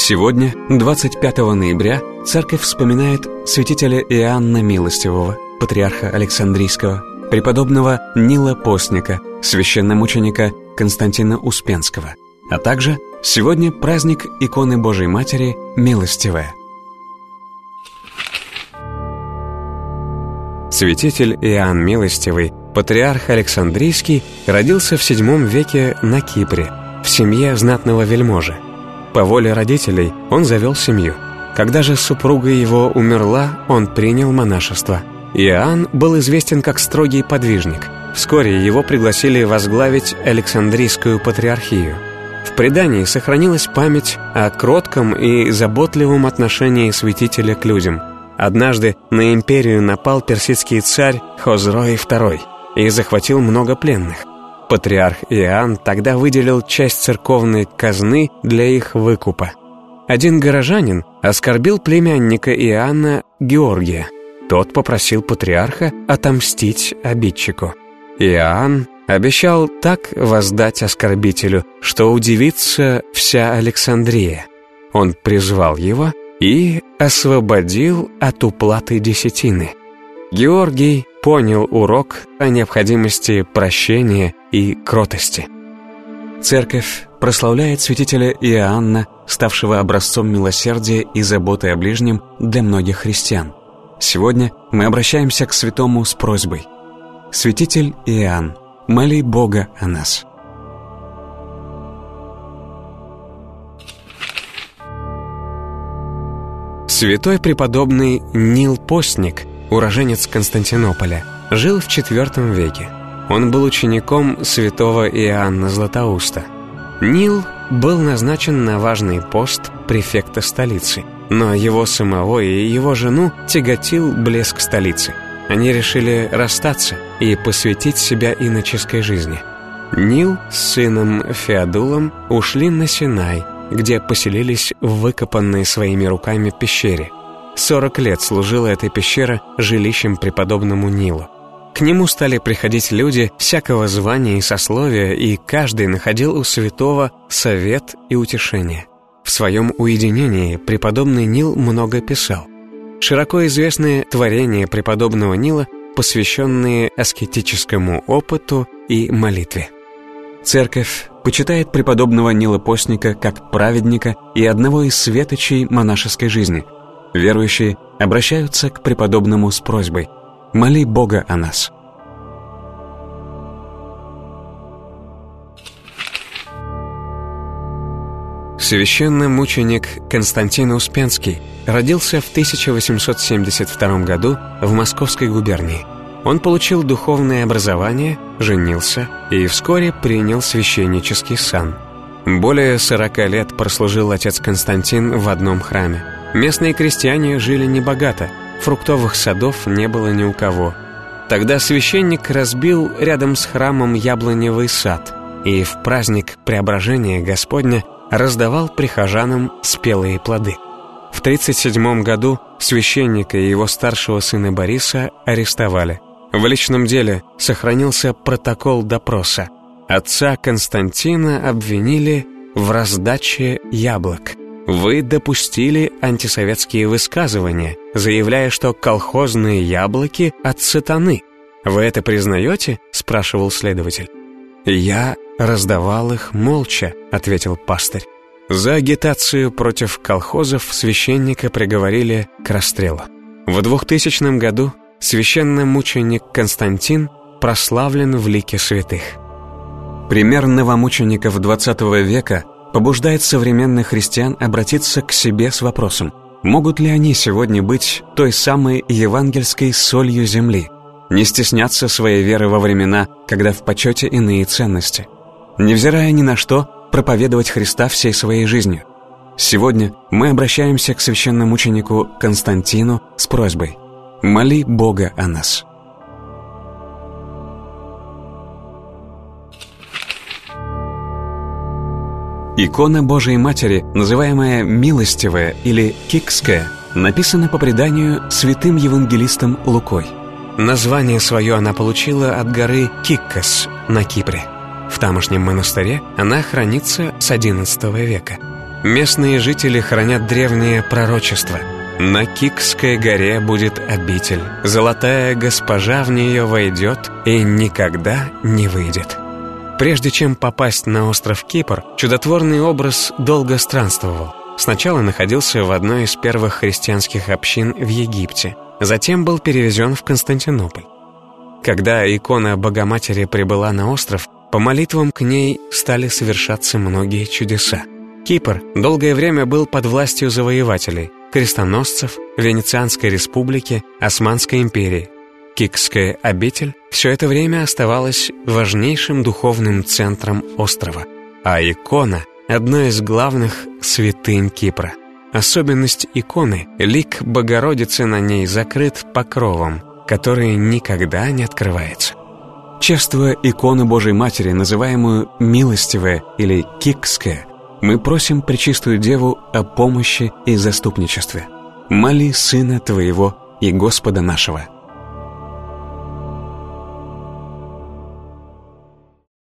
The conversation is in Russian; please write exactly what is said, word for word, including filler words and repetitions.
Сегодня, двадцать пятого ноября, Церковь вспоминает святителя Иоанна Милостивого, патриарха Александрийского, преподобного Нила Постника, священномученика Константина Успенского, а также сегодня праздник иконы Божией Матери Милостивая. Святитель Иоанн Милостивый, патриарх Александрийский, родился в седьмом веке на Кипре, в семье знатного вельможи. По воле родителей он завел семью. Когда же супруга его умерла, он принял монашество. Иоанн был известен как строгий подвижник. Вскоре его пригласили возглавить Александрийскую патриархию. В предании сохранилась память о кротком и заботливом отношении святителя к людям. Однажды на империю напал персидский царь Хозрой второй и захватил много пленных. Патриарх Иоанн тогда выделил часть церковной казны для их выкупа. Один горожанин оскорбил племянника Иоанна Георгия. Тот попросил патриарха отомстить обидчику. Иоанн обещал так воздать оскорбителю, что удивится вся Александрия. Он призвал его и освободил от уплаты десятины. Георгий понял урок о необходимости прощения и кротости. Церковь прославляет святителя Иоанна, ставшего образцом милосердия и заботы о ближнем для многих христиан. Сегодня мы обращаемся к святому с просьбой: «Святитель Иоанн, моли Бога о нас». Святой преподобный Нил Постник, уроженец Константинополя, жил в четвёртом веке. Он был учеником святого Иоанна Златоуста. Нил был назначен на важный пост префекта столицы, но его самого и его жену тяготил блеск столицы. Они решили расстаться и посвятить себя иноческой жизни. Нил с сыном Феодулом ушли на Синай, где поселились в выкопанной своими руками пещере. Сорок лет служила эта пещера жилищем преподобному Нилу. К нему стали приходить люди всякого звания и сословия, и каждый находил у святого совет и утешение. В своем уединении преподобный Нил много писал. Широко известны творения преподобного Нила, посвященные аскетическому опыту и молитве. Церковь почитает преподобного Нила Постника как праведника и одного из светочей монашеской жизни. Верующие обращаются к преподобному с просьбой: «Моли Бога о нас». Священномученик Константин Успенский родился в тысяча восемьсот семьдесят втором году в Московской губернии. Он получил духовное образование, женился и вскоре принял священнический сан. Более сорока лет прослужил отец Константин в одном храме. Местные крестьяне жили небогато, фруктовых садов не было ни у кого. Тогда священник разбил рядом с храмом яблоневый сад и в праздник Преображения Господня раздавал прихожанам спелые плоды. В тридцать седьмом году священника и его старшего сына Бориса арестовали. В личном деле сохранился протокол допроса. Отца Константина обвинили в раздаче яблок. Вы допустили антисоветские высказывания, заявляя, что колхозные яблоки от сатаны. Вы это признаете? — спрашивал следователь. «Я раздавал их молча», — ответил пастырь. За агитацию против колхозов священника приговорили к расстрелу. В двухтысячном году священномученик Константин прославлен в лике святых. Пример новомучеников двадцатого века побуждает современных христиан обратиться к себе с вопросом: могут ли они сегодня быть той самой евангельской солью земли, не стесняться своей веры во времена, когда в почете иные ценности, невзирая ни на что, проповедовать Христа всей своей жизнью? Сегодня мы обращаемся к священномученику Константину с просьбой: моли Бога о нас. Икона Божией Матери, называемая Милостивая или Кикская, написана по преданию святым евангелистом Лукой. Название свое она получила от горы Киккос на Кипре. В тамошнем монастыре она хранится с одиннадцатого века. Местные жители хранят древнее пророчество. На Кикской горе будет обитель. Золотая госпожа в нее войдет и никогда не выйдет. Прежде чем попасть на остров Кипр, чудотворный образ долго странствовал. Сначала находился в одной из первых христианских общин в Египте, затем был перевезен в Константинополь. Когда икона Богоматери прибыла на остров, по молитвам к ней стали совершаться многие чудеса. Кипр долгое время был под властью завоевателей, крестоносцев, Венецианской республики, Османской империи. Кикская обитель все это время оставалась важнейшим духовным центром острова, а икона — одной из главных святынь Кипра. Особенность иконы — лик Богородицы на ней закрыт покровом, который никогда не открывается. Чествуя икону Божией Матери, называемую «милостивая» или «кикская», мы просим Пречистую Деву о помощи и заступничестве. Моли Сына Твоего и Господа нашего.